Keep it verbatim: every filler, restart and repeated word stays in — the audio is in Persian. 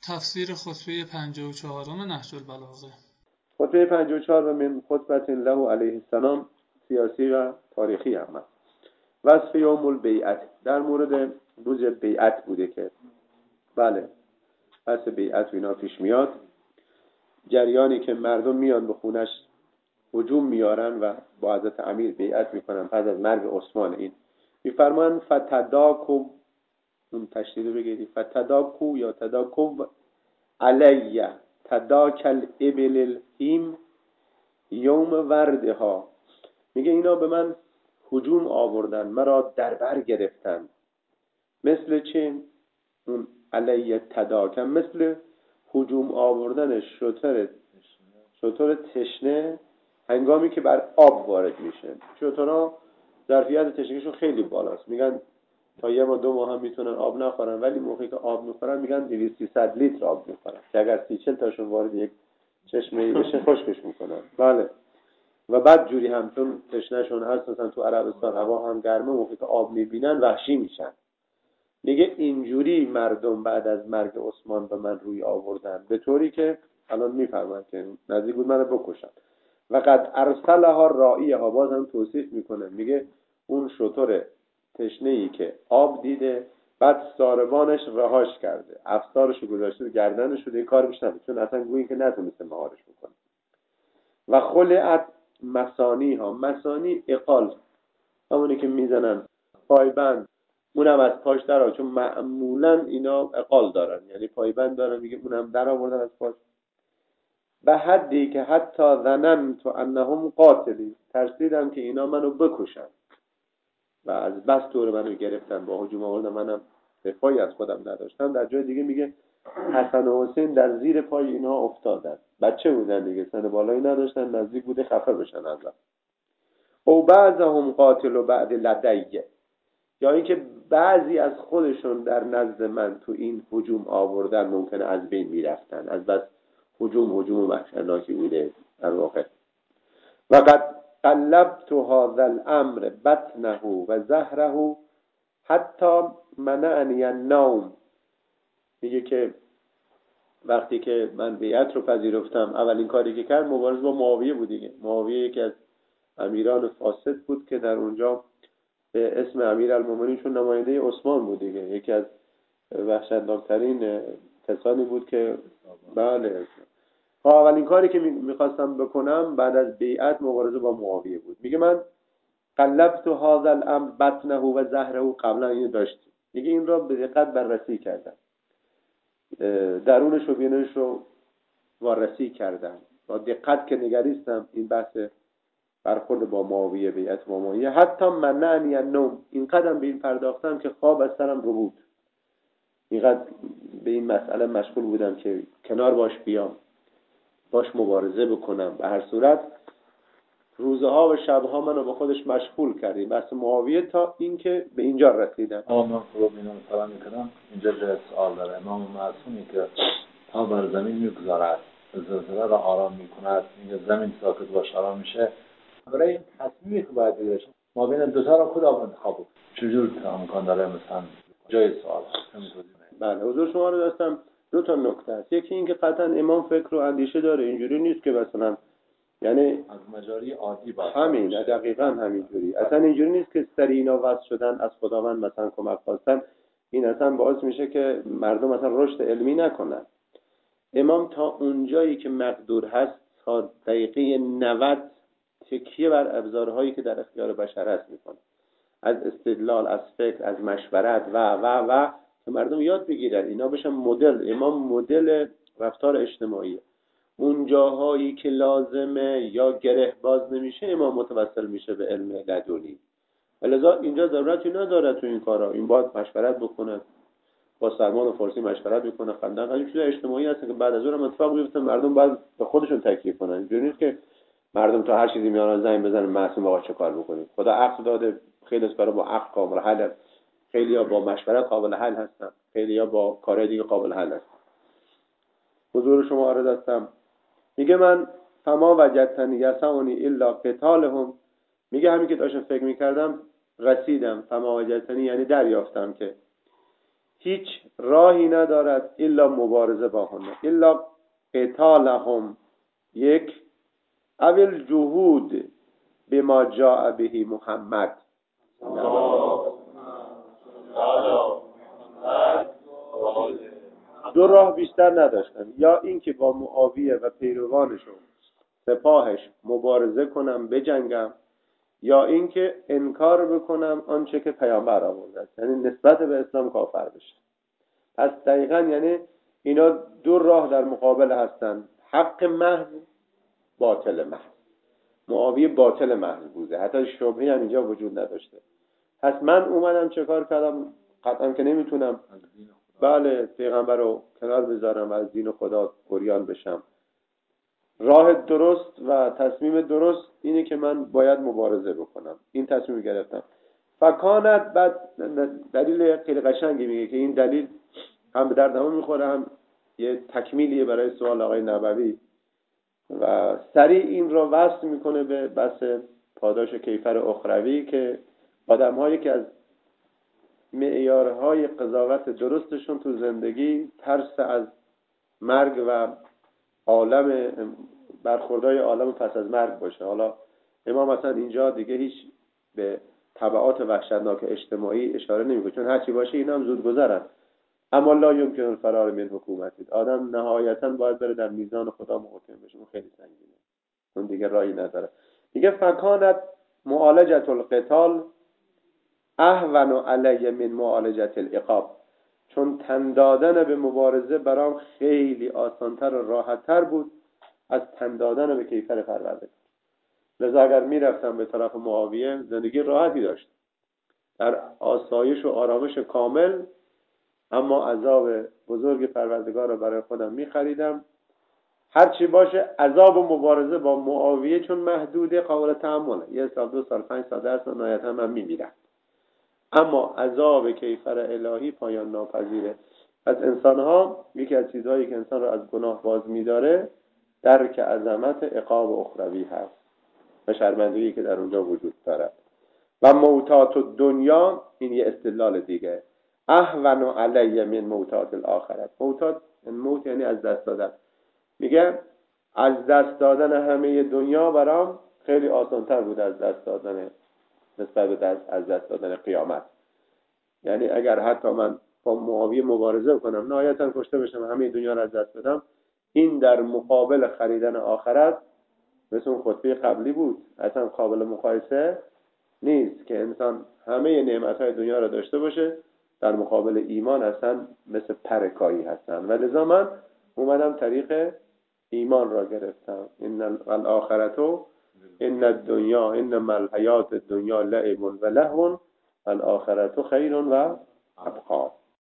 تفسیر خطبه پنجاه و چهارم نهج البلاغه. خطبه پنجاه و چهار و من خطبت له علیه السلام سیاسی و تاریخی هم هست. وصف یوم البیعت در مورد روز بیعت بوده که بله پس بیعت و اینا پیش میاد، جریانی که مردم میان به خونش هجوم میارن و با حضرت امیر بیعت میکنن پس از مرگ عثمان. این میفرمان فتداکو، اون تشدید بگیری، فتداکو یا تداکو علیه تداکل ابل الهیم یوم وردها. میگه اینا به من هجوم آوردن، مرا در بر گرفتن. مثل چه؟ اون علیه تداکم مثل هجوم آوردن شتر شتر تشنه هنگامی که بر آب وارد میشه. شترها ظرفیت تشنگیشون خیلی بالاست، میگن تا یه ما دو ماه هم میتونن آب نخورن، ولی موقعی که آب میخورن میگن دویست سیصد لیتر آب میخورن که اگر سی چل تاشون وارد یک چشمه بشه خشکش میکنن. بله. و بعد جوری هم چون تشنهشون هست، مثلا تو عربستان هوا هم گرمه، موقعی که آب میبینن وحشی میشن. میگه اینجوری مردم بعد از مرگ عثمان به من روی آوردن، به طوری که الان میفرمایند که نزدیک بود منو بکشن. و قد ارسلها رائیها، باز هم توصیف میکنه، میگه اون شتر تشنه‌ای که آب دیده بعد ساربانش رهاش کرده، افسارشو گذاشته گردنش شده، کار بیش نمی‌کنه چون اصلا گویی که نتونسته مهارش بکنه. و خلعت مسانی ها، مسانی اقال همونی که میزنن پایبند، اونم از پاش درآورد چون معمولا اینا اقال دارن، یعنی پایبند دارن، میگه اونم در آوردن از پاش. به حدی که حتی ظننت انهم قاتلی، ترسیدم که اینا منو بکشن و از بس طور منو گرفتن با هجوم آوردن، منم دفاعی از خودم نداشتم. در جای دیگه میگه حسن و حسین در زیر پای اینها افتادن، بچه بودن دیگه، سن بالایی نداشتن، نزدیک بوده خفه بشن ازم. او بعضهم قاتل و بعد لدیه، یا اینکه بعضی از خودشون در نزد من تو این هجوم آوردن ممکنه از بین میرفتن، از بس هجوم هجوم وحشتناکی بوده در واقع. و قد قلبت هذا الامر بطنه و ظهره حتی منعنی النوم. میگه که وقتی که من بیعت رو پذیرفتم، اولین کاری که کرد مبارزه با معاویه بود دیگه. معاویه یکی از امیران فاسد بود که در اونجا به اسم امیرالمومنین چون نماینده عثمان بود دیگه، یکی از وحشتناکترین کسانی بود که بله. اولین کاری که میخواستم بکنم بعد از بیعت مبارزه با معاویه بود. میگه من قلبت هذا الامر بطنه و ظهره، قبلا اینو داشتیم، میگه این را به دقت بررسی کردم، درونش و بینش رو وارسی کردم، با دقت که نگریستم این بحث برخورد با معاویه، بیعت با معاویه، حتی منعنی النوم، این قدم به این پرداختم که خواب از سرم رو بود، اینقدر به این مسئله مشغول بودم که کنار باش بیام، باش مبارزه بکنم. به هر صورت روزها و شبها منو به خودش مشغول کردیم بحث معاویه تا اینکه به اینجا رسیدم. آقا من خب اینو سلام میکنم. اینجا جای سوال داره. امام معصومی که پا بر زمین میگذارد، زلزله را آرام میکند، میگه زمین ساکت باش آرام میشه. برای این تصمیمی که باید بگیرش ما بین دوتا را کدام انتخاب بود؟ چجور امکان داره مثلا جای سوال هست؟ بله حضور شما رو داشتم. دو تا نکته است. یکی این که قطعا امام فکر و اندیشه داره، اینجوری نیست که مثلا یعنی از مجاری عادی باشه. همین دقیقاً همینجوری، اصلا اینجوری نیست که سری اینا وصل شدن از خداوند مثلا کمک خواستن، این اصلا باعث میشه که مردم مثلا رشد علمی نکنن. امام تا اونجایی که مقدور هست تا دقیقه نود تکیه بر ابزارهایی که در اختیار بشر هست میکنه، از استدلال، از فکر، از مشورت و و و که مردم یاد بگیرن، اینا بشن مدل. امام مدل رفتار اجتماعی. اون جاهایی که لازمه یا گره باز نمیشه امام متوسل میشه به علم لدنی، ولذا اینجا ضرورتی نداره تو این کارا این باید مشورت بکنه، با سلمان و فارسی مشورت بکنه. خندق این چیز اجتماعی هست که بعد از اون هم اتفاق میفته، مردم باید به خودشون تکیه کنن. اینجوری نیست که مردم تا هر چیزی میان زنگ بزنن معصوم آقا چه کار بکنیم. خدا عقل داده، خیلی از کارا با عقل قابل حل، خیلی‌ها با مشورت قابل حل هستن، خیلی‌ها با کارهای دیگه قابل حل هستن. حضور شما عرض هستم. میگه من فما وجدتنی یسعنی الا قتالهم، میگه همین که داشتم فکر میکردم رسیدم، فما وجدتنی یعنی دریافتم که هیچ راهی ندارد الا مبارزه با هنه، الا قتالهم یک اول جهود بما جاء به محمد. دو راه بیشتر نداشتم، یا اینکه با معاویه و پیروانش و سپاهش مبارزه کنم بجنگم، یا اینکه انکار بکنم آنچه که پیامبر آورده است، یعنی نسبت به اسلام کافر بشه. پس دقیقاً یعنی اینا دو راه در مقابل هستن، حق محض، باطل محض. معاویه باطل محض بوده، حتی شبهه‌ای هم اینجا وجود نداشته. پس من اومدم چه کار کردم؟ قطعا که نمیتونم بله پیغمبر رو کنار بذارم و از دین خدا عریان بشم. راه درست و تصمیم درست اینه که من باید مبارزه بکنم. این تصمیم گرفتم. فکانت بعد دلیل خیلی قشنگی میگه که این دلیل هم به دردم میخوره، هم یه تکمیلیه برای سوال آقای نبوی و سریع این رو وصل میکنه به بحث پاداش کیفر اخروی که آدم‌هایی که از معیارهای قضاوت درستشون تو زندگی ترس از مرگ و عالم برخوردهای عالم پس از مرگ باشه. حالا امام مثلا اینجا دیگه هیچ به تبعات وحشتناک اجتماعی اشاره نمیکنه، چون هرچی باشه اینا هم زود گذرن. اما لا یمکن الفرار من حکومتی، آدم نهایتا باید بره در میزان خدا محکم بشه، اون خیلی سنگینه، اون دیگه راهی نداره. دیگه فکانت معالجه القتال اهون علی من معالجه العقاب، چون تن دادن به مبارزه برام خیلی آسانتر و راحتتر بود از تن دادن به کیفر پروردگار. لذا اگر میرفتم به طرف معاویه زندگی راحتی داشت، در آسایش و آرامش کامل، اما عذاب بزرگ پروردگار رو برای خودم میخریدم. هرچی باشه عذاب و مبارزه با معاویه چون محدوده قابل تحمله، یه سال دو سال پنج سال در سال نهایتا من میمیرم، اما عذاب کیفر الهی پایان ناپذیره. از انسانها یکی از چیزهایی که انسان رو از گناه باز میداره درک عظمت عقاب اخروی هست و شرمندگی که در اونجا وجود دارد. و موتات دنیا، این یه استدلال دیگه، اهون علی من موتات الاخرت. موتات موت یعنی از دست دادن. میگه از دست دادن همه دنیا برام خیلی آسانتر بود از دست دادن نسبت به دست از دست دادن قیامت. یعنی اگر حتی من با معاویه مبارزه کنم نهایتا کشته بشم همه دنیا رو از دست بدم، این در مقابل خریدن آخرت مثل اون خطبه قبلی بود، اصلا قابل مقایسه نیست که انسان همه نعمتهای دنیا را داشته باشه در مقابل ایمان اصلا مثل پرکایی هستن. و لذا من اومدم طریق ایمان را گرفتم. ان الاخرتو ان الدنیا انما الحیات الدنیا لعب و لهو الاخرت خیر و ابقا.